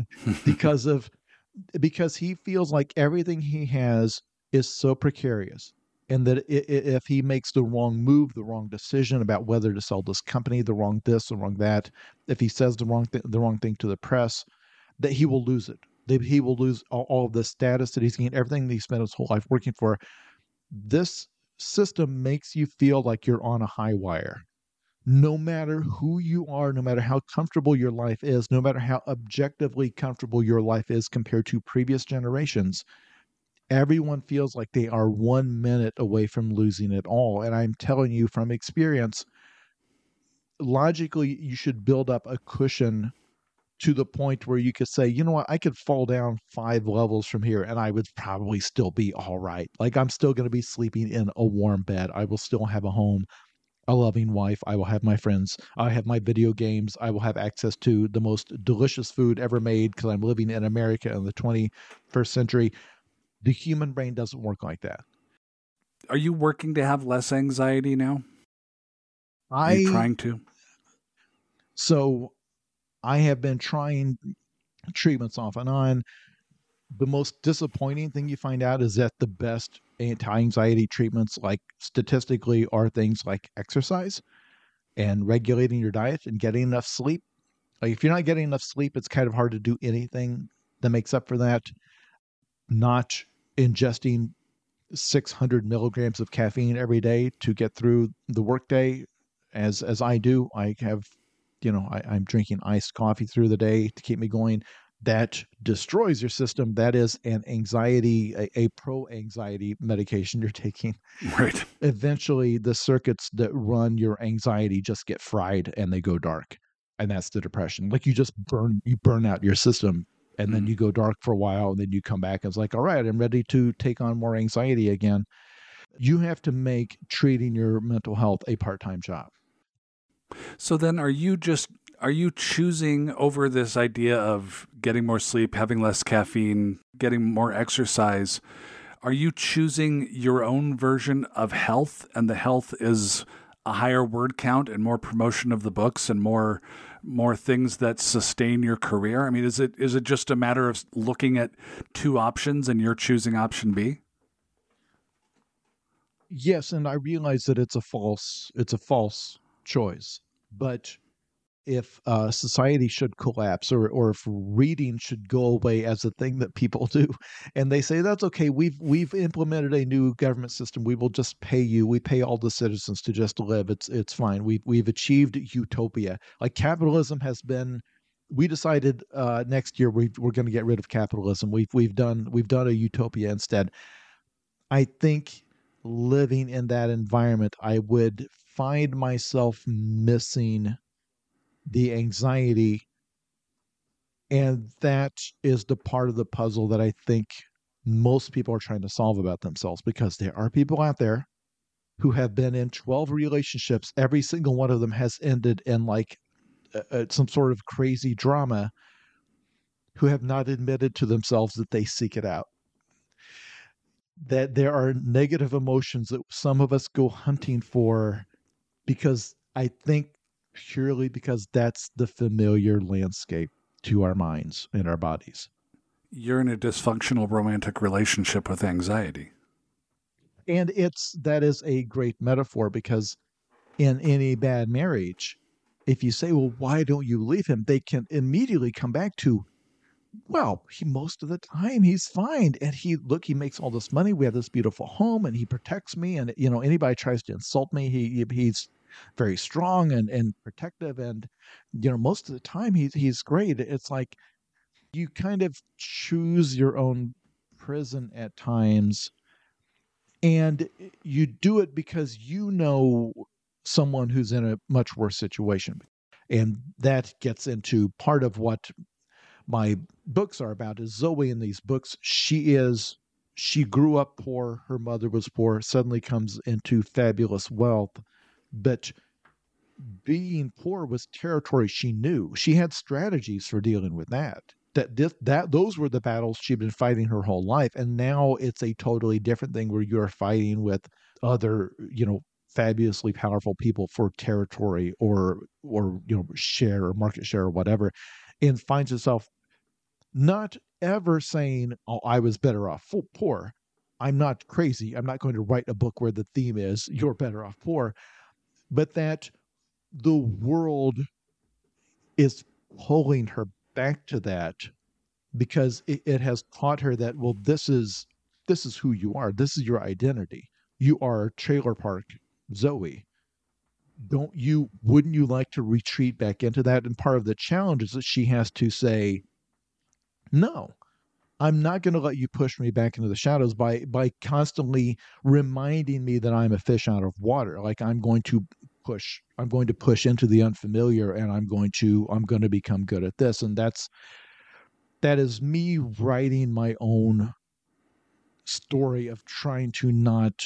because he feels like everything he has is so precarious, and that if he makes the wrong move, the wrong decision about whether to sell this company, the wrong this, the wrong that, if he says the wrong thing to the press, that he will lose it. That he will lose all of the status that he's gained, everything that he spent his whole life working for. This system makes you feel like you're on a high wire. No matter who you are, no matter how comfortable your life is, no matter how objectively comfortable your life is compared to previous generations, everyone feels like they are 1 minute away from losing it all. And I'm telling you from experience, logically, you should build up a cushion to the point where you could say, you know what, I could fall down 5 levels from here and I would probably still be all right. Like, I'm still going to be sleeping in a warm bed. I will still have a home, a loving wife. I will have my friends. I have my video games. I will have access to the most delicious food ever made, because I'm living in America in the 21st century. The human brain doesn't work like that. Are you working to have less anxiety now? Are you trying to? So I have been trying treatments off and on. The most disappointing thing you find out is that the best anti-anxiety treatments, like statistically, are things like exercise and regulating your diet and getting enough sleep. Like, if you're not getting enough sleep, it's kind of hard to do anything that makes up for that. Not ingesting 600 milligrams of caffeine every day to get through the workday, as I do. I have, I'm drinking iced coffee through the day to keep me going. that destroys your system. That is an anxiety, a pro-anxiety medication you're taking. Right. Eventually, the circuits that run your anxiety just get fried and they go dark. And that's the depression. Like you burn out your system, and then you go dark for a while, and then you come back and it's like, all right, I'm ready to take on more anxiety again. You have to make treating your mental health a part-time job. So then are you choosing over this idea of getting more sleep, having less caffeine, getting more exercise? Are you choosing your own version of health, and the health is a higher word count and more promotion of the books and more things that sustain your career? I mean, is it just a matter of looking at two options and you're choosing option B? Yes, and I realize that it's a false choice. But if society should collapse, or if reading should go away as a thing that people do, and they say that's okay, we've implemented a new government system, we will just pay you, we pay all the citizens to just live, it's fine, we've achieved utopia. Like capitalism has been, we decided next year we're going to get rid of capitalism. We've done a utopia instead. I think living in that environment, I would find myself missing the anxiety, and that is the part of the puzzle that I think most people are trying to solve about themselves, because there are people out there who have been in 12 relationships. Every single one of them has ended in like some sort of crazy drama, who have not admitted to themselves that they seek it out. That there are negative emotions that some of us go hunting for, because I think purely because that's the familiar landscape to our minds and our bodies. You're in a dysfunctional romantic relationship with anxiety. And that is a great metaphor, because in any bad marriage, if you say, well, why don't you leave him? They can immediately come back to, well, most of the time he's fine. And he makes all this money. We have this beautiful home and he protects me. And, anybody tries to insult me, he's very strong and protective. And, most of the time he's great. It's like you kind of choose your own prison at times, and you do it because someone who's in a much worse situation. And that gets into part of what my books are about. Is Zoe in these books, she grew up poor, her mother was poor, suddenly comes into fabulous wealth, but being poor was territory she knew. She had strategies for dealing with that. Those were the battles she'd been fighting her whole life, and now it's a totally different thing where you're fighting with other, fabulously powerful people for territory or share or market share or whatever, and finds yourself not ever saying, oh, I was better off poor. I'm not crazy. I'm not going to write a book where the theme is you're better off poor, but that the world is pulling her back to that, because it has taught her that, well, this is who you are. This is your identity. You are Trailer Park Zoe. Wouldn't you like to retreat back into that? And part of the challenge is that she has to say, no, I'm not going to let you push me back into the shadows by constantly reminding me that I'm a fish out of water. Like I'm going to push into the unfamiliar, and I'm going to become good at this. And that is me writing my own story of trying to not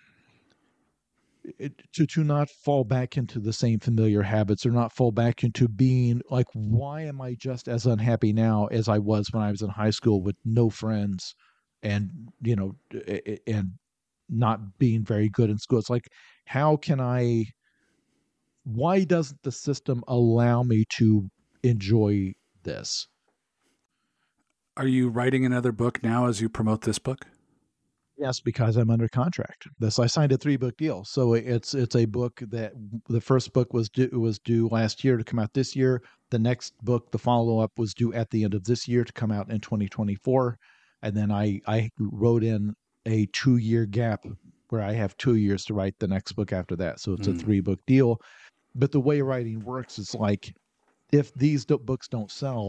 fall back into the same familiar habits, or not fall back into being like, why am I just as unhappy now as I was when I was in high school with no friends and not being very good in school? It's like, why doesn't the system allow me to enjoy this? Are you writing another book now as you promote this book? Yes, because I'm under contract. I signed a 3-book deal. So it's a book that the first book was due last year to come out this year. The next book, the follow-up, was due at the end of this year to come out in 2024. And then I wrote in a 2-year gap where I have 2 years to write the next book after that. So it's a 3-book deal. But the way writing works is like, if these books don't sell,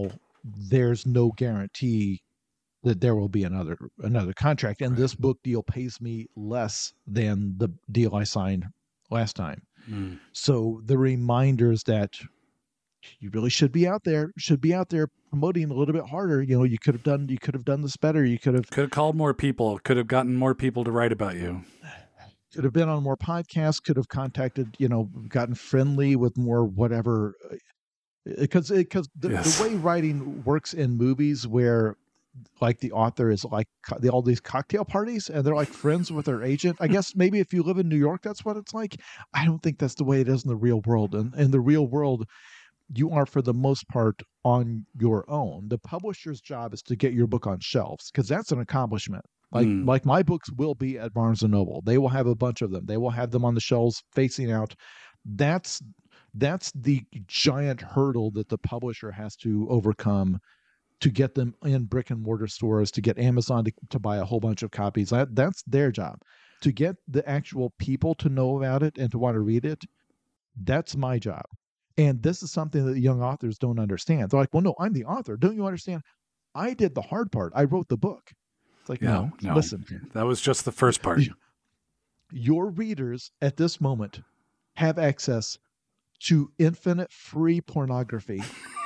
there's no guarantee that there will be another contract. And this book deal pays me less than the deal I signed last time. So the reminders that you really should be out there promoting a little bit harder. You could have done this better. You could have called more people, could have gotten more people to write about you. Could have been on more podcasts, could have contacted, gotten friendly with more whatever. Because the way writing works in movies where like the author is like all these cocktail parties and they're like friends with their agent. I guess maybe if you live in New York, that's what it's like. I don't think that's the way it is in the real world. And in the real world, you are for the most part on your own. The publisher's job is to get your book on shelves because that's an accomplishment. Like my books will be at Barnes & Noble. They will have a bunch of them. They will have them on the shelves facing out. That's the giant hurdle that the publisher has to overcome to get them in brick and mortar stores, to get Amazon to buy a whole bunch of copies. That's their job. To get the actual people to know about it and to want to read it, that's my job. And this is something that young authors don't understand. They're like, well, no, I'm the author. Don't you understand? I did the hard part. I wrote the book. It's like, no, listen. That was just the first part. Your readers at this moment have access to infinite free pornography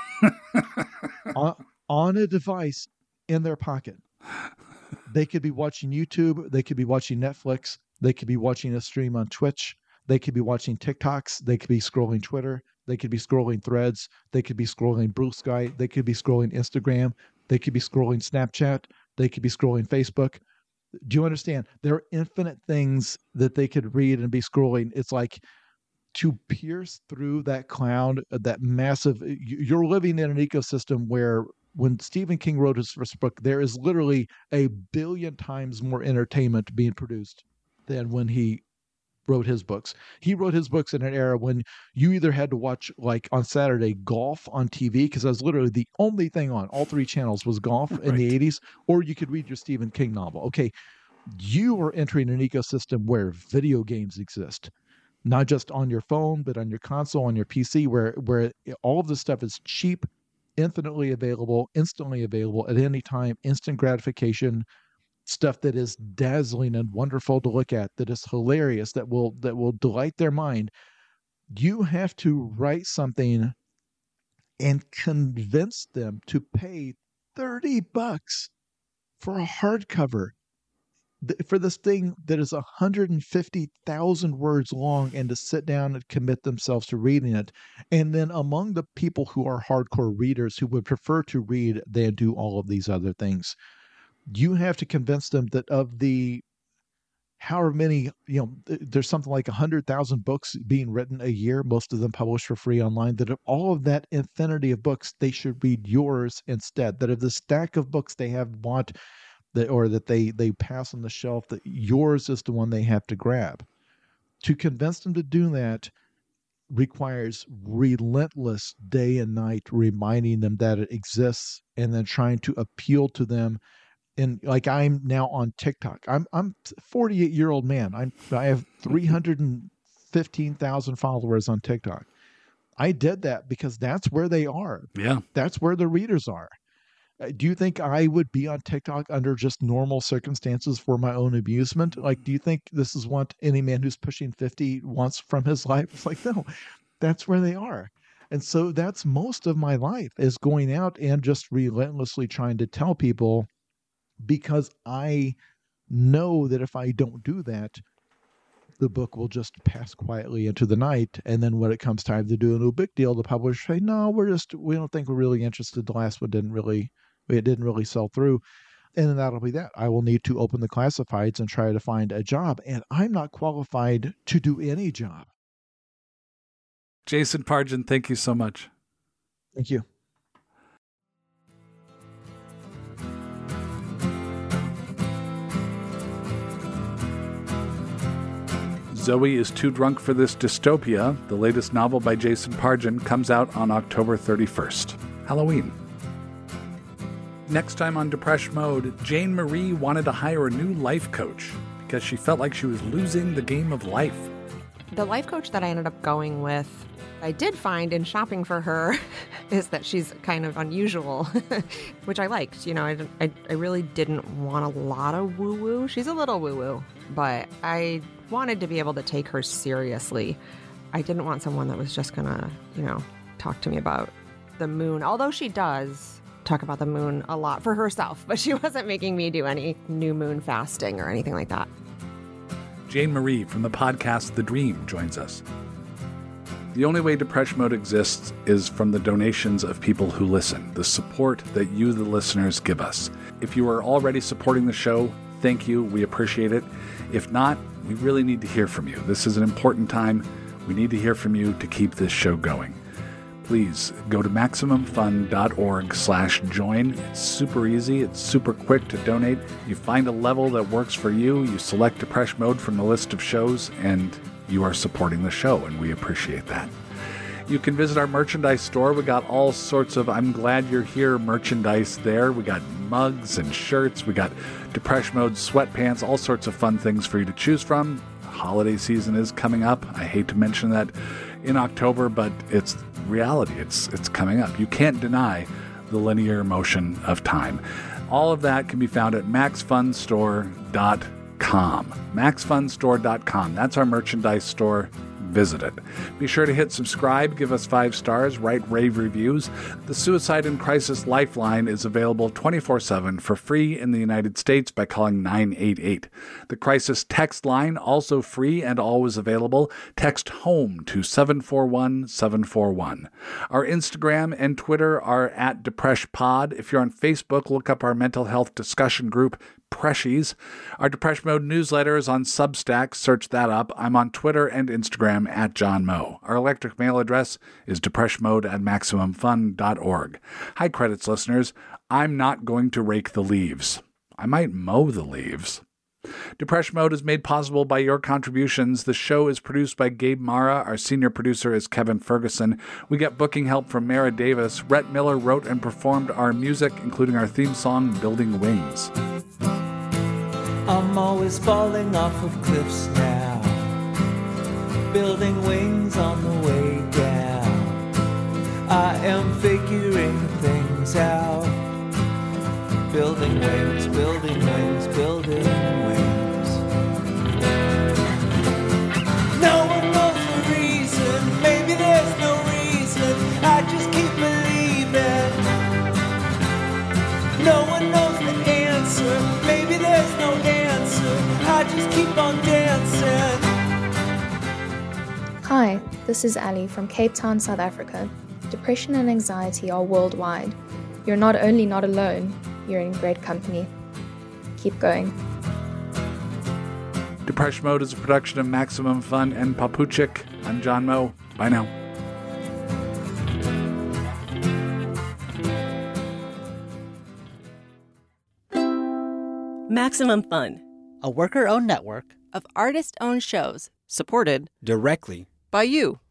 on a device in their pocket. They could be watching YouTube. They could be watching Netflix. They could be watching a stream on Twitch. They could be watching TikToks. They could be scrolling Twitter. They could be scrolling Threads. They could be scrolling Blue Sky. They could be scrolling Instagram. They could be scrolling Snapchat. They could be scrolling Facebook. Do you understand? There are infinite things that they could read and be scrolling. It's like to pierce through that cloud, that massive, you're living in an ecosystem where when Stephen King wrote his first book, there is literally 1 billion times more entertainment being produced than when he wrote his books. He wrote his books in an era when you either had to watch, like on Saturday, golf on TV, because that was literally the only thing on all 3 channels was golf in the 80s, or you could read your Stephen King novel. Okay, you are entering an ecosystem where video games exist, not just on your phone, but on your console, on your PC, where all of this stuff is cheap, infinitely available, instantly available at any time, instant gratification, stuff that is dazzling and wonderful to look at, that is hilarious, that will delight their mind. You have to write something and convince them to pay $30 for a hardcover, for this thing that is 150,000 words long, and to sit down and commit themselves to reading it. And then among the people who are hardcore readers who would prefer to read than do all of these other things, you have to convince them that of the however many, there's something like 100,000 books being written a year, most of them published for free online, that of all of that infinity of books, they should read yours instead. That of the stack of books they have bought that they pass on the shelf, that yours is the one they have to grab. To convince them to do that requires relentless day and night reminding them that it exists, and then trying to appeal to them. And like, I'm now on TikTok. I'm a 48-year-old man. I have 315,000 followers on TikTok. I did that because that's where they are. Yeah. That's where the readers are. Do you think I would be on TikTok under just normal circumstances for my own amusement? Like, do you think this is what any man who's pushing 50 wants from his life? It's like, no, that's where they are. And so that's most of my life, is going out and just relentlessly trying to tell people, because I know that if I don't do that, the book will just pass quietly into the night. And then when it comes time to do a new big deal, the publisher say, no, we don't think we're really interested. The last one didn't really sell through. And then that'll be that. I will need to open the classifieds and try to find a job. And I'm not qualified to do any job. Jason Pargin, thank you so much. Thank you. Zoe is Too Drunk for This Dystopia, the latest novel by Jason Pargin, comes out on October 31st, Halloween. Next time on Depression Mode, Jane Marie wanted to hire a new life coach because she felt like she was losing the game of life. The life coach that I ended up going with, I did find in shopping for her is that she's kind of unusual, which I liked. You know, I really didn't want a lot of woo-woo. She's a little woo-woo, but I wanted to be able to take her seriously. I didn't want someone that was just gonna, talk to me about the moon, although she does talk about the moon a lot for herself, but she wasn't making me do any new moon fasting or anything like that. Jane Marie from the podcast The Dream joins us. The only way Depression Mode exists is from the donations of people who listen, the support that you, the listeners, give us. If you are already supporting the show, thank you. We appreciate it. If not, we really need to hear from you. This is an important time. We need to hear from you to keep this show going. Please go to MaximumFun.org/join. It's super easy. It's super quick to donate. You find a level that works for you. You select Depression Mode from the list of shows, and you are supporting the show, and we appreciate that. You can visit our merchandise store. We got all sorts of I'm Glad You're Here merchandise there. We got mugs and shirts. We got Depression Mode sweatpants, all sorts of fun things for you to choose from. Holiday season is coming up. I hate to mention that in October, but it's reality. It's coming up. You can't deny the linear motion of time. All of that can be found at maxfunstore.com. maxfunstore.com. That's our merchandise store. Visit it. Be sure to hit subscribe, give us 5 stars, write rave reviews. The Suicide and Crisis Lifeline is available 24/7 for free in the United States by calling 988. The Crisis Text Line, also free and always available. Text HOME to 741-741. Our Instagram and Twitter are at DepreshPod. If you're on Facebook, look up our mental health discussion group, Preshies. Our Depression Mode newsletter is on Substack. Search that up. I'm on Twitter and Instagram at John Moe. Our electric mail address is depressionmode@maximumfun.org. Hi, Credits listeners. I'm not going to rake the leaves. I might mow the leaves. Depression Mode is made possible by your contributions. The show is produced by Gabe Mara. Our senior producer is Kevin Ferguson. We get booking help from Mara Davis. Rhett Miller wrote and performed our music, including our theme song, Building Wings. I'm always falling off of cliffs now, building wings on the way down. I am figuring things out, building wings, building wings, building wings. No one knows the reason, maybe there's no reason, I just keep believing. No one knows the answer, maybe there's no answer, I just keep on dancing. Hi, this is Ali from Cape Town, South Africa. Depression and anxiety are worldwide. You're not only not alone, you're in great company. Keep going. Depression Mode is a production of Maximum Fun and Papuchik. I'm John Moe. Bye now. Maximum Fun, a worker-owned network of artist-owned shows supported directly by you.